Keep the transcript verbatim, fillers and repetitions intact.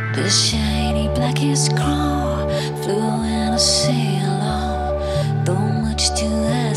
The shiny blackest crow flew in a sea alone, though much too